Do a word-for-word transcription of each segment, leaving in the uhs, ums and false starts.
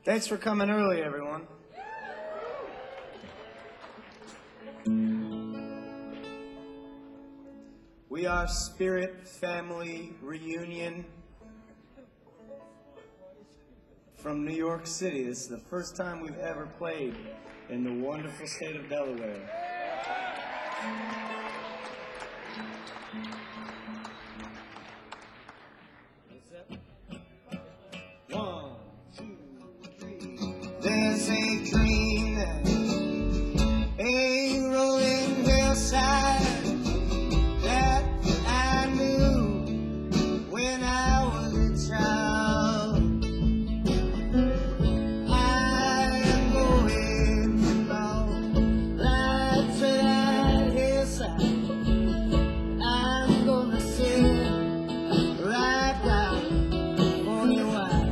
Thanks for coming early, everyone. We are Spirit Family Reunion from New York City. This is the first time we've ever played in the wonderful state of Delaware. One, two, three. There's a dream that a rolling hillside that I knew when I was a child. I am going along right to that hillside. I'm gonna sit right down on your wild.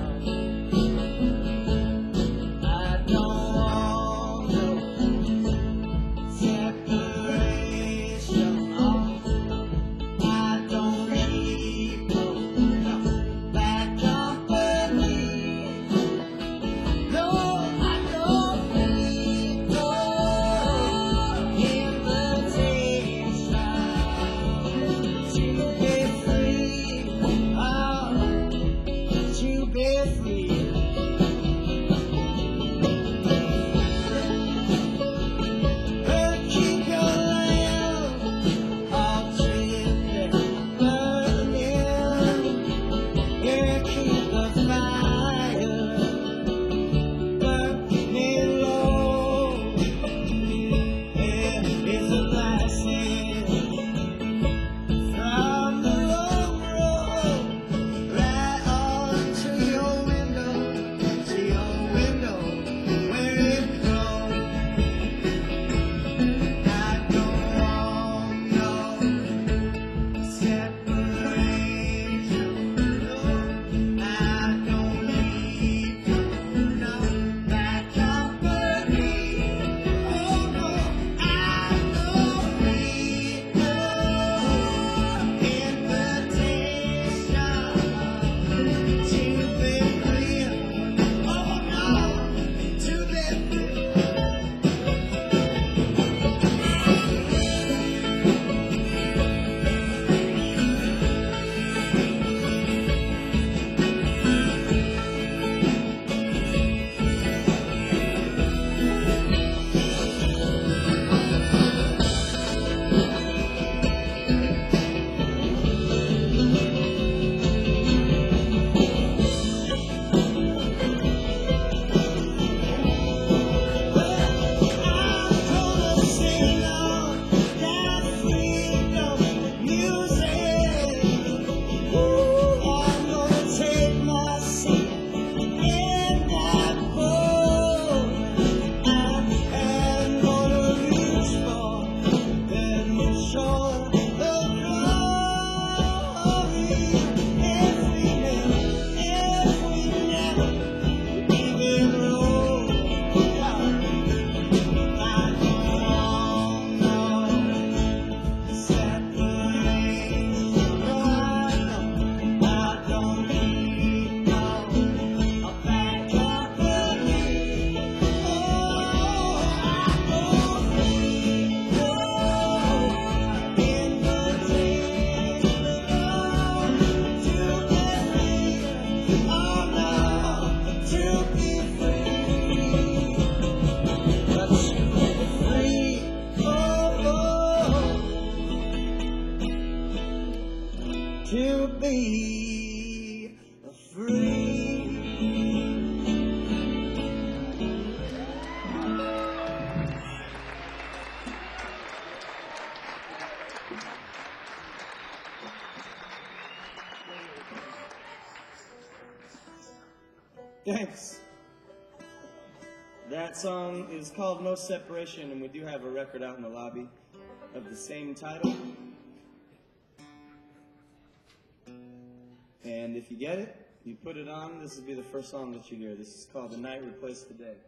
I don't want no separation. I don't need no bad company. No, I don't need no invitation to be free. Oh, to be free. But keep your lamp all trimmed and burning. Yeah, keep the fire burning low. Yeah, it's a blessing from the long road right on to your window, to your window where it grows. I don't want no separation. No, I don't need no bad company. Oh no, I don't need no invitation to be free. Oh no, to be free. To be free. Thanks. That song is called No Separation, and we do have a record out in the lobby of the same title. And if you get it, you put it on, this will be the first song that you hear. This is called The Night Replaced the Day.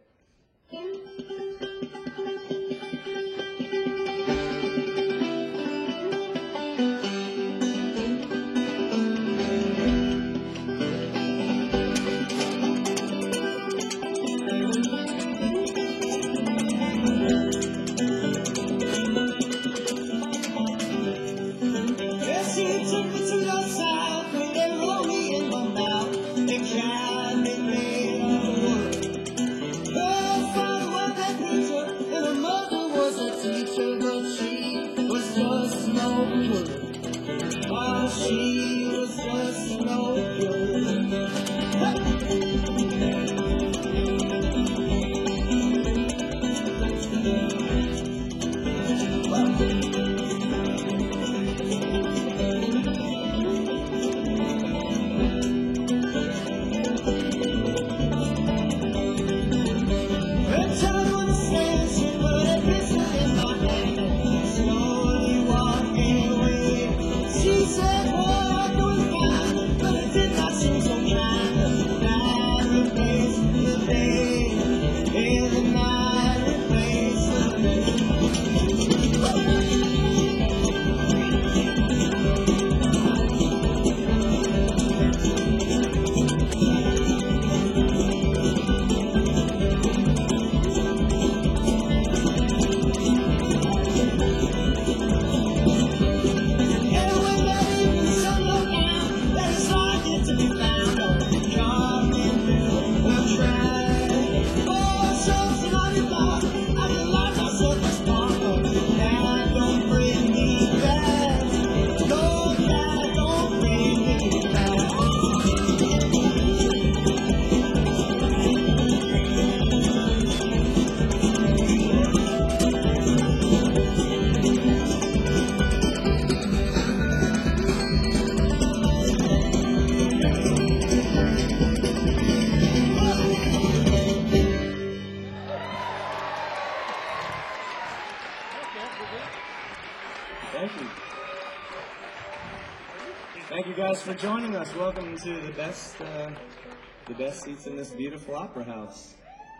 for joining us. Welcome to the best, uh, the best seats in this beautiful opera house.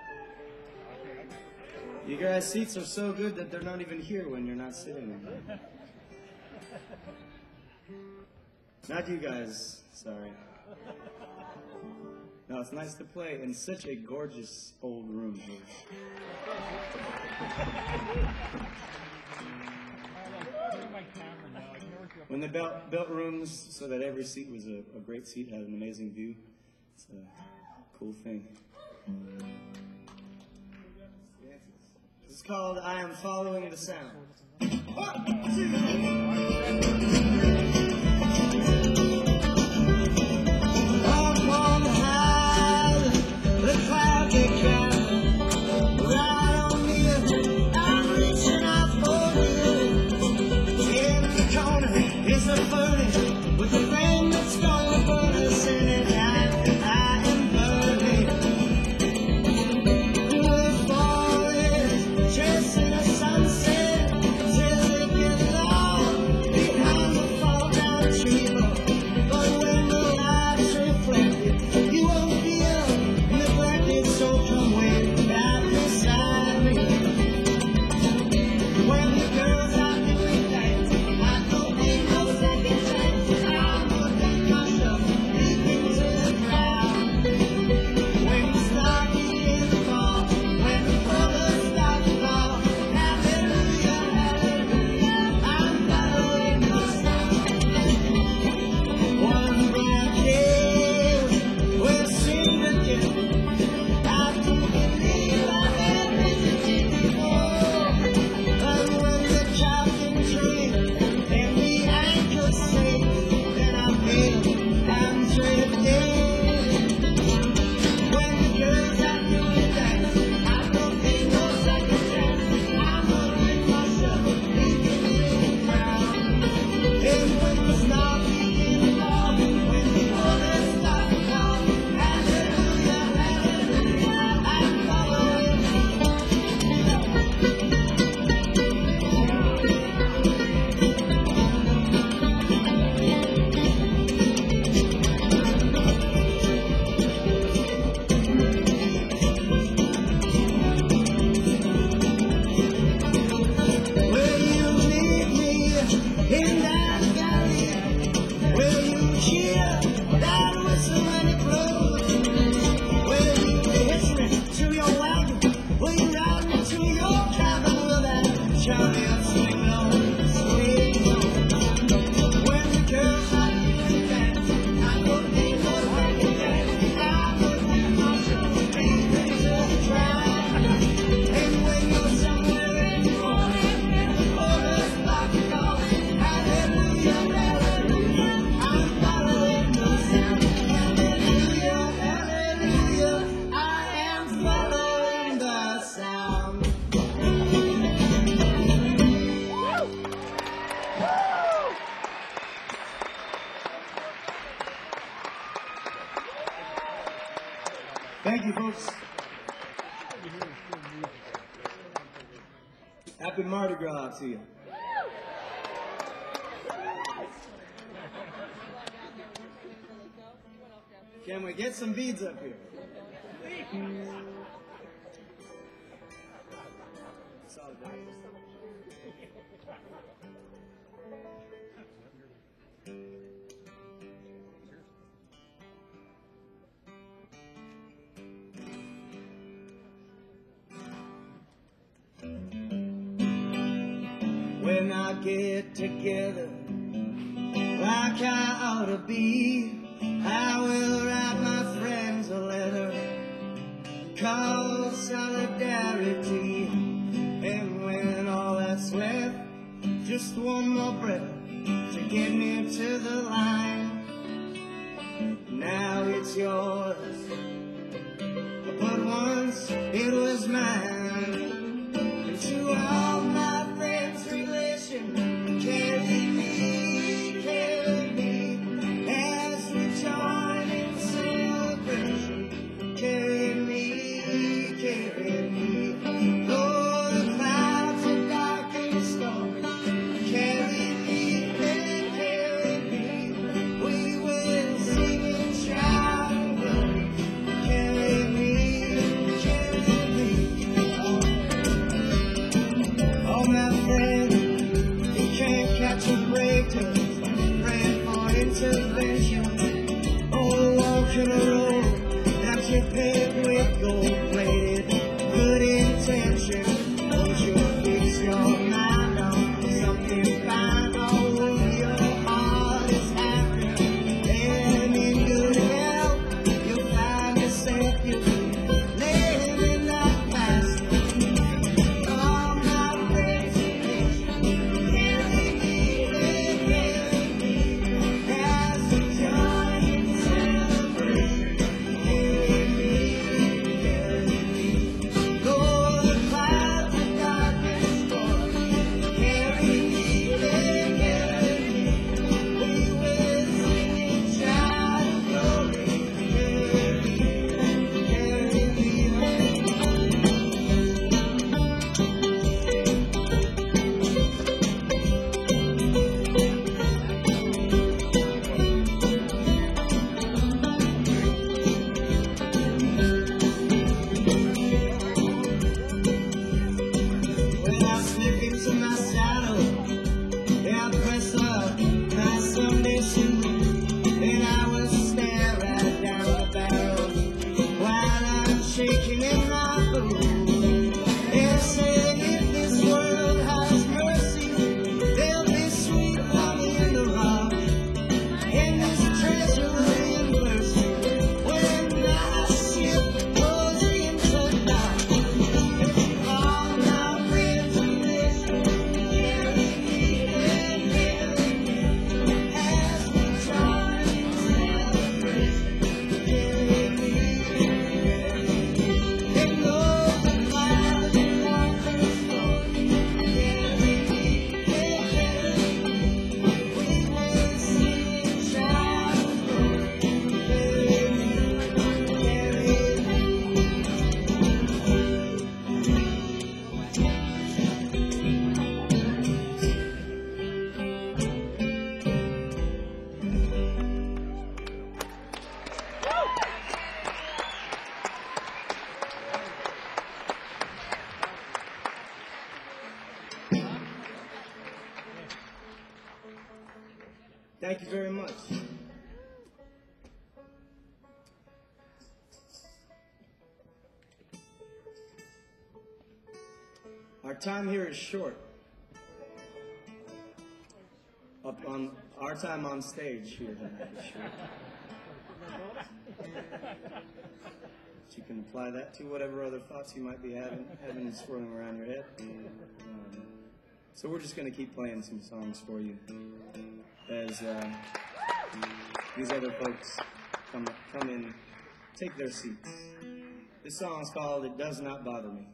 You guys' seats are so good that they're not even here when you're not sitting in them. Not you guys, sorry. No, it's nice to play in such a gorgeous old room here. When they built, built rooms so that every seat was a, a great seat, had an amazing view, it's a cool thing. It's called I Am Following the Sound. One, two, up on high, the clouds they gather, right on me, I'm reaching out for you. In the corner is a furnace with a flame that's gonna burn us in it. I, I am burning. The forest chasing a sunset till it gets lost behind the fall down tree. But when the lights reflected, you won't feel neglected. So come way back beside me. When the girls are doing things, I don't need no second chance. I'm putting myself deep into the crowd. When you start getting the call, when the colors start to fall, hallelujah, hallelujah, I'm following the sound. One black day, we'll sing again. I don't believe I had visited before. But when the chopping tree and the anchor say, then I feel I'm drifting. When the girls are doing things, I don't take no second chance. I'm putting myself deep into the crowd. And when the stars begin to fall, when the colors start to fall, hallelujah, hallelujah, I'm following. Will you meet me in that valley? Will you hear that whistle when it blows? Will you hitch me to your wagon? Will you ride me to your cabin? Will that chariot swing low, swing low? When the girls are doing dance, I don't need no second chance. I put myself deep into the crowd. And when you're somewhere in the morning and the chorus start to call, hallelujah, hallelujah, I'm following the sound. Hallelujah, hallelujah, I am following the sound. Thank you, folks. Happy Mardi Gras to you. Can we get some beads up here? Solidarity. When I get together like I ought to be, I will write my friends a letter called solidarity. And when all that's left, just one more breath to get me to the line. Now it's yours, but once it was mine. And to all my friends, relation, carry me, carry me, as we join in celebration. Carry me, carry me, though the clouds are dark and stormy. Carry me, carry me, we will. in a row that you paved with gold-plated good intentions. Won't you fix your mind on something fine? Oh, your heart is happy and in good health. You'll find yourself you living that past. All my resolution, carry me, carry me, as a joy and celebration. Carry me, carry me, though the clouds of darkness roar. Carry me, carry me, we will sing and shout of glory. Carry me, carry me home. When I slip into my saddle, yeah, I press up my Sunday suit, and I will stare right down the barrel while I'm shaking in my boots. They'll say if this world has mercy, there'll be sweet honey in the rock, and this treasure in mercy. When my ship goes into dock, it's all my resolution. Carry me and carry me as we join in celebration. Carry me, carry me, and though the clouds of darkness roll. Carry me, carry me, we will sing and shout of glory. Carry me, carry me. Thank you very much. Our time here is short. Up on our time on stage here tonight is short. But you can apply that to whatever other thoughts you might be having, having swirling around your head. Um, so we're just going to keep playing some songs for you as uh, these other folks come come in, take their seats. This song is called "It Does Not Bother Me."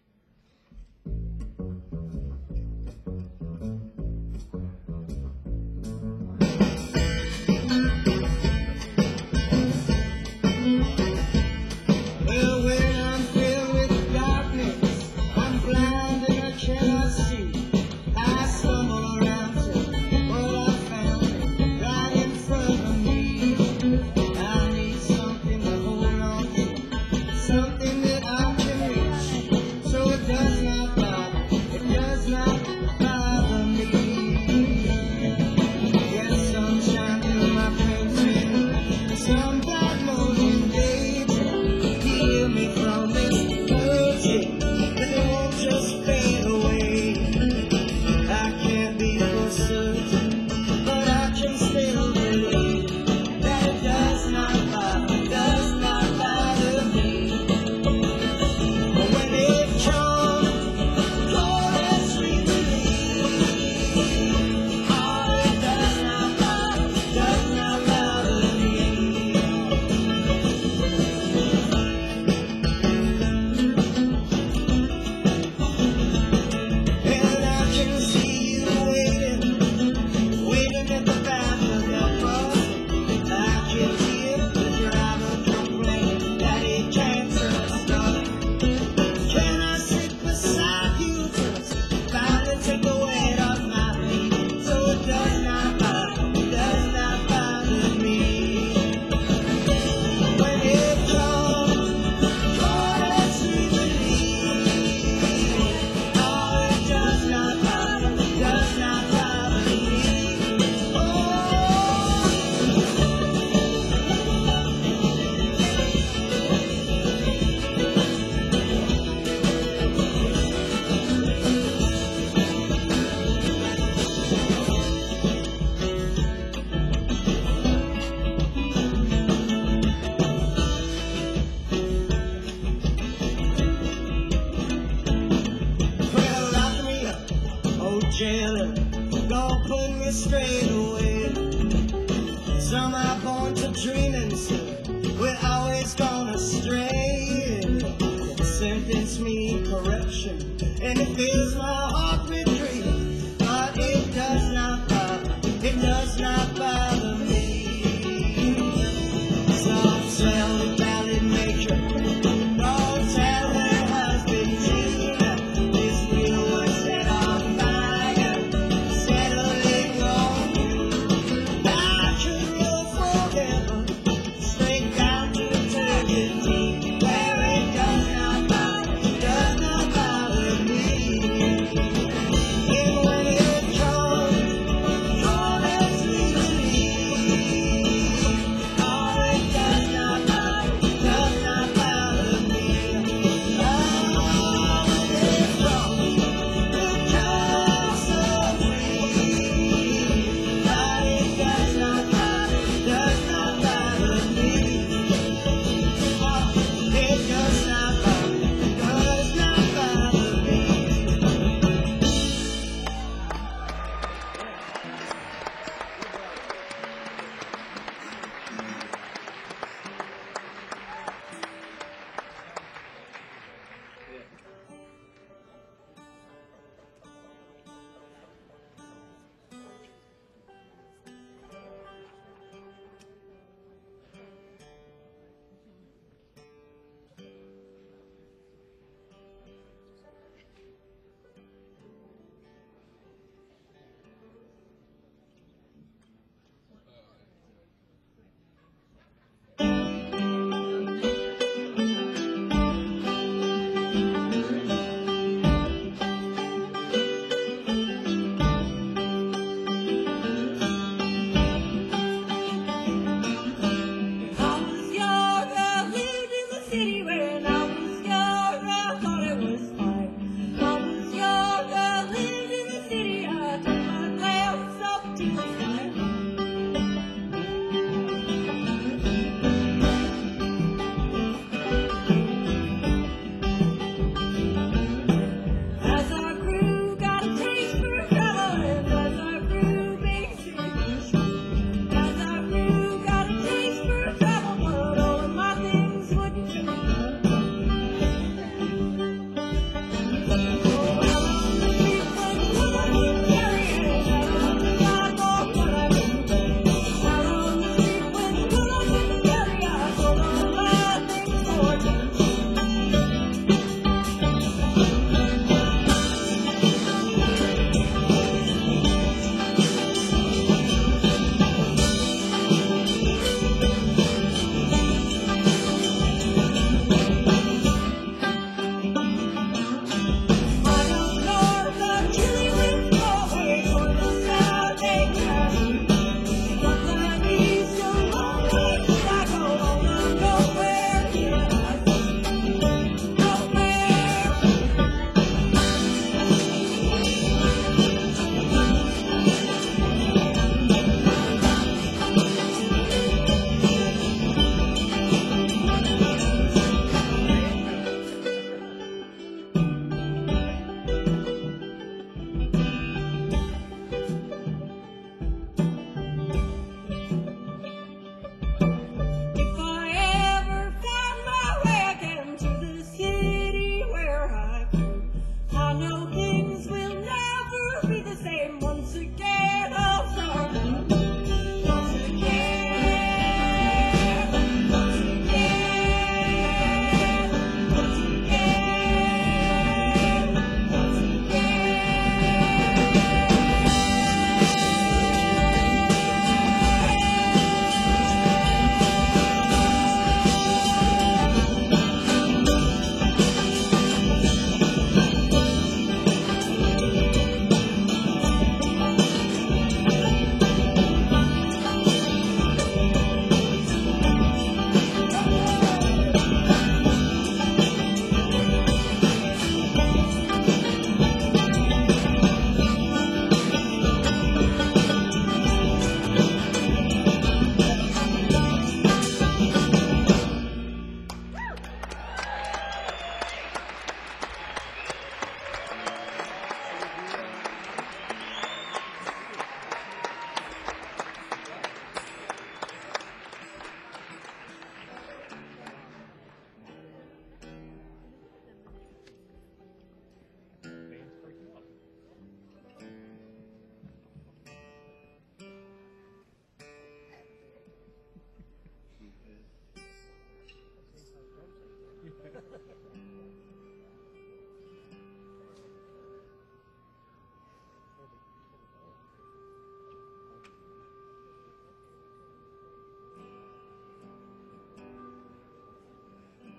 Well, when I'm filled with darkness, I'm blind and I cannot see. I stumble around to what I found right in front of me. I need something to hold on to, something that I can reach. correction, and it fills my heart with grief. But it does not bother, it does not bother me. Some sell the ballad maker, don't tell her husband children. This wheel was set on fire, settling on you. I could go forever, straight down to eternity, where it does not bother, does not bother me. And when it comes, all is sweet to me. Oh, it does not bother.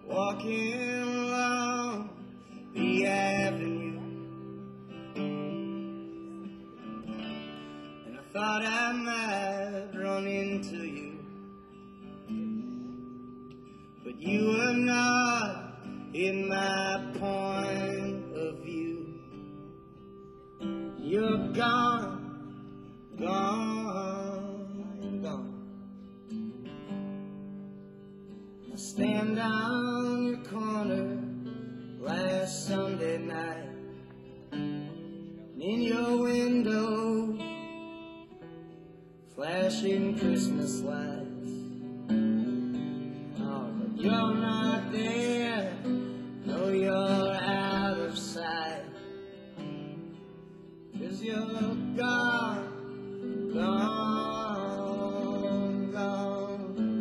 walking along the avenue, and I thought I might run into you, but you were not in my point of view. You're gone, gone, gone. I stand on your corner last Sunday night, and in your window flashing Christmas lights. Oh, but you're not there, no, you're out of sight, 'cause you're gone, gone, gone.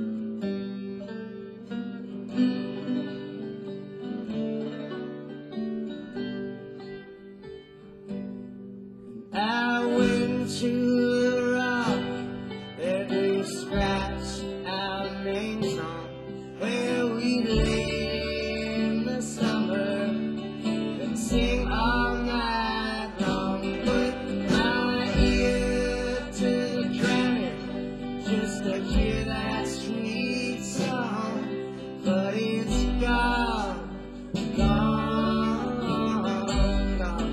I went to the rock that we scratched our names on, where we lay in the summer and sing all night long. Put my ear to the granite just to hear that sweet song, but it's gone, gone, gone.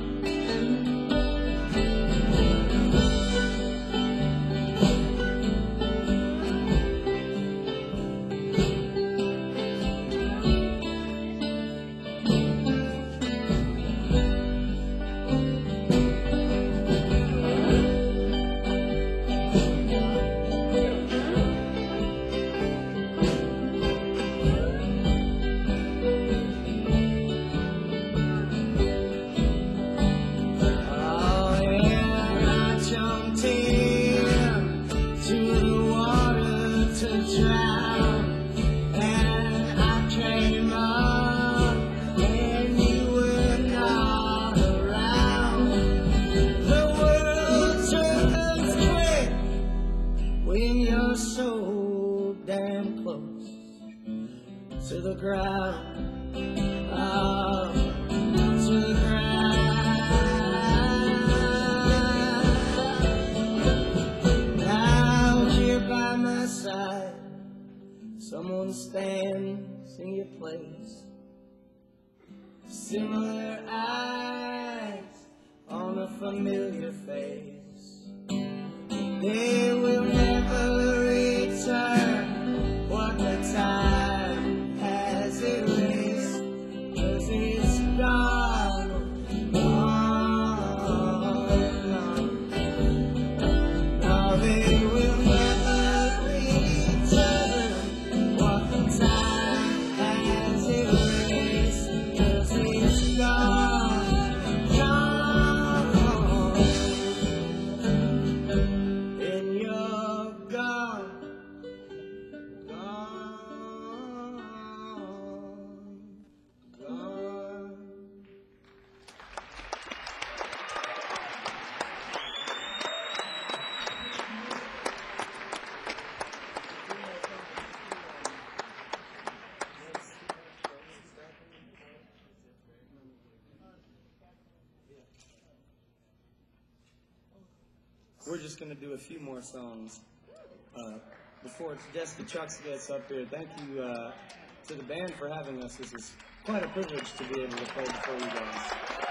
When you're so damn close to the ground, oh, to the ground. Now here by my side, someone stands in your place, similar eyes on a familiar face. They will never return what the time has erased, 'cause it's gone, gone. Now they will never return what the time has erased, 'cause it's gone, gone. We're just going to do a few more songs uh, before Jessica Chucks gets up here. Thank you uh, to the band for having us. This is quite a privilege to be able to play before you guys.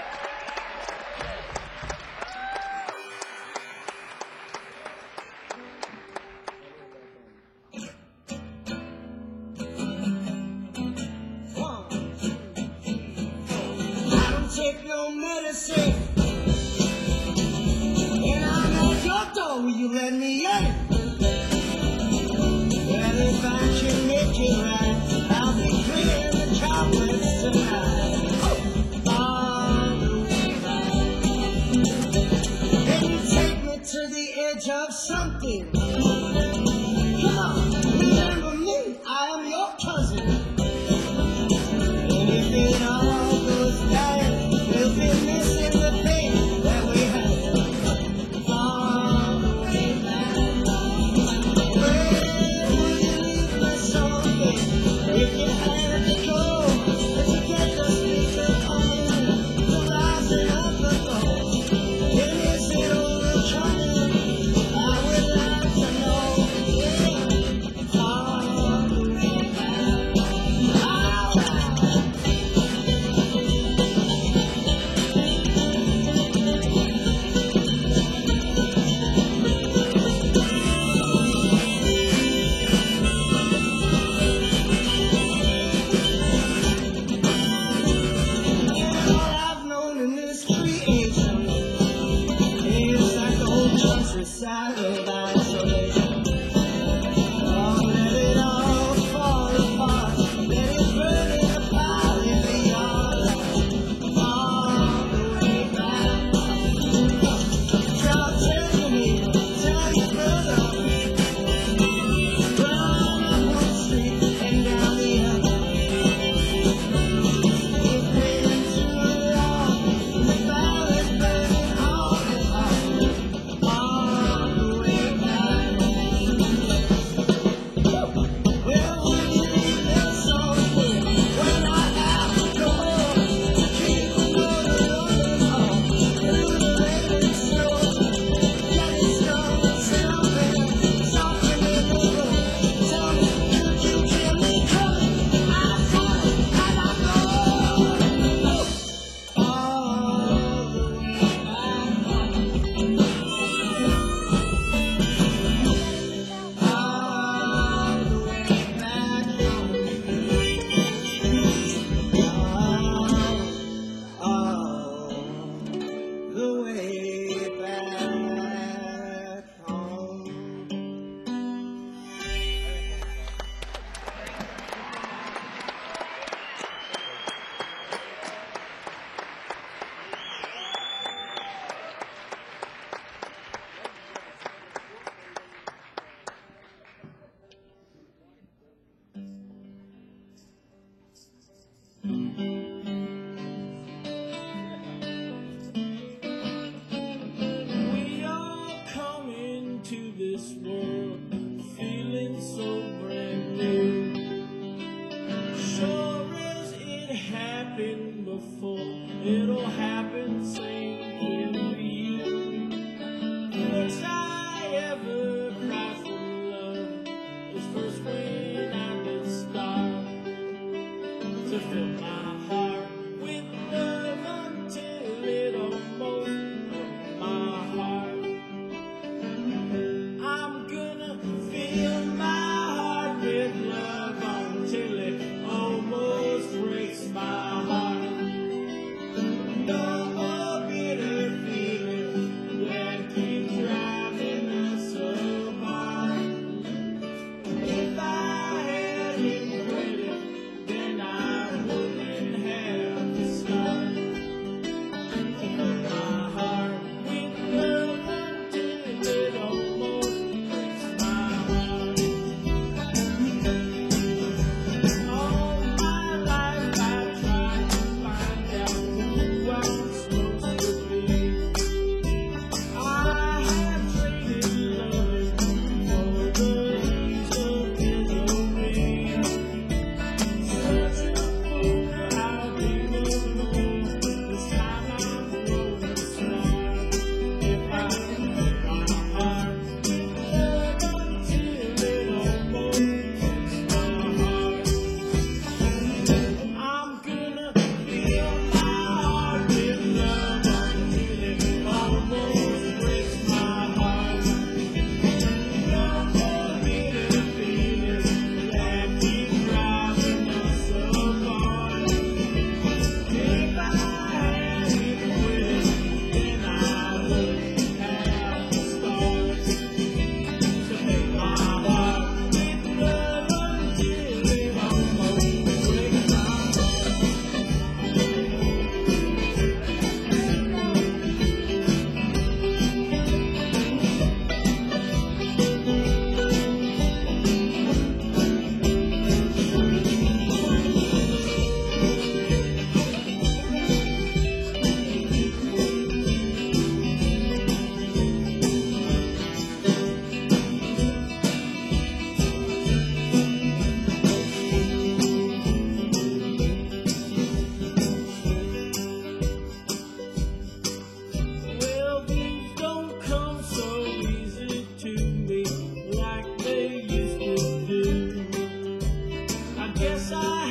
One, two, three, four. I don't take no medicine. Will you let me in? Well, if I can make it right, I'll be clearing the chocolates tonight. All the way back. Can you take me to the edge of something? Come on, remember me, I am your cousin. And if it all goes down, we'll be missing the thing that we had. If you had to go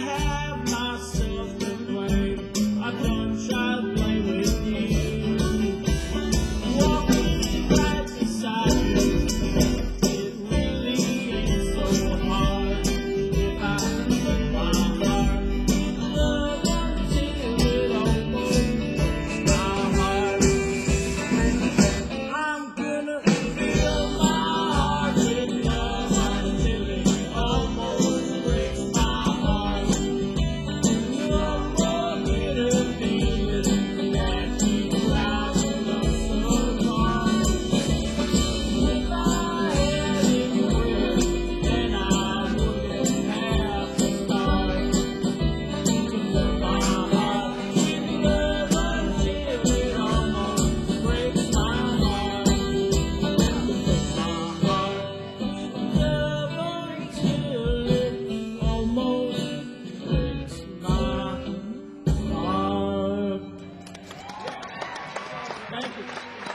have myself to blame. I done tried to play with you. Walking right beside you. It really ain't so hard. If I put my heart, love until it almost breaks my heart. I'm gonna fill my heart with love until it almost breaks my heart. One more bitter feeling that keeps driving us apart. If I had it well, then I wouldn't have to start. Fill my heart with love until it almost breaks my heart. Fill my heart with love until it almost breaks my heart. Thank you.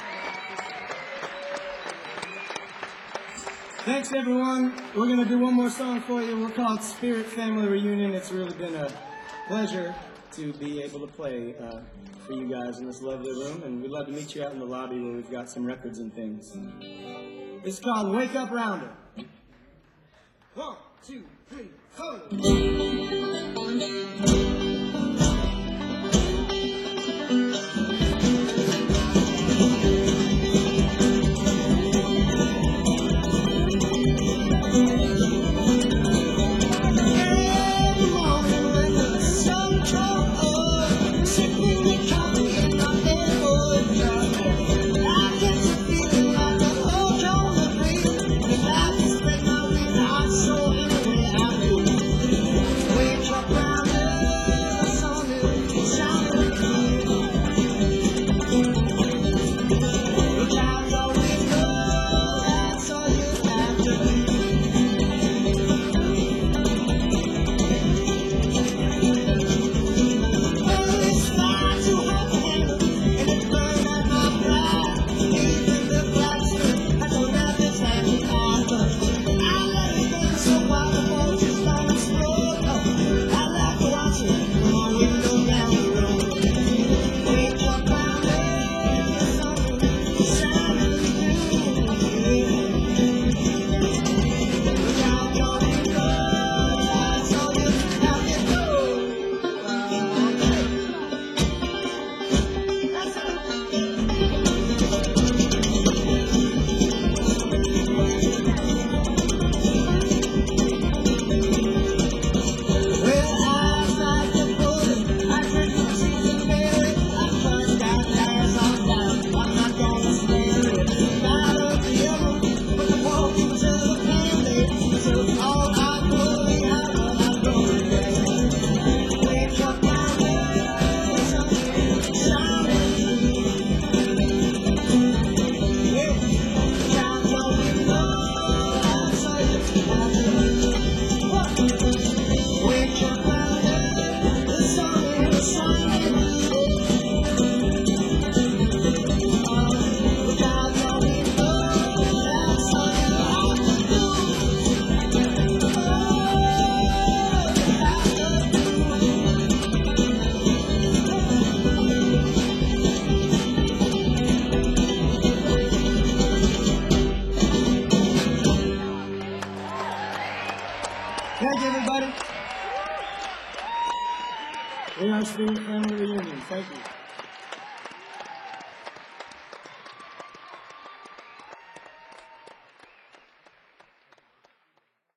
Thanks, everyone. We're going to do one more song for you. We're called Spirit Family Reunion. It's really been a pleasure to be able to play uh, for you guys in this lovely room, and we'd love to meet you out in the lobby where we've got some records and things. This is called Wake Up Rounder. One, two, three, four. Every morning when the sun comes up, sipping the coffee in my neighborhood cup, I get the feeling like a whole gonna breathe. And I can spread my wings out so anywhere I move. Wake up round the sun is shining through. Look out your window, that's all you have to do. Well, it's far too hot to handle, and it burned out my pride. Even the blacksmith had to wrap his hand in iron. But I let it burn so while the vultures don't explode. Oh, I like to watch it from my window down the road. Wake up round there, the sun is shining through. Look out your window, that's all you have to do. That's it. Well, eyes like the bullet, I drink the cheese and berry. I crushed that glass on down, I'm not gonna stand it. Not up the other, but the walking to the family. So all I worry, I run, I'm going there. Wake up down there, the sun is shining through. Yeah, look out your window, that's all you have to do. What? Wake up round there, the sun is shining through. Look out your window, that's all you have to do. Oh, you have to do. Thank you, everybody. We are Spirit Family Reunion. Thank you.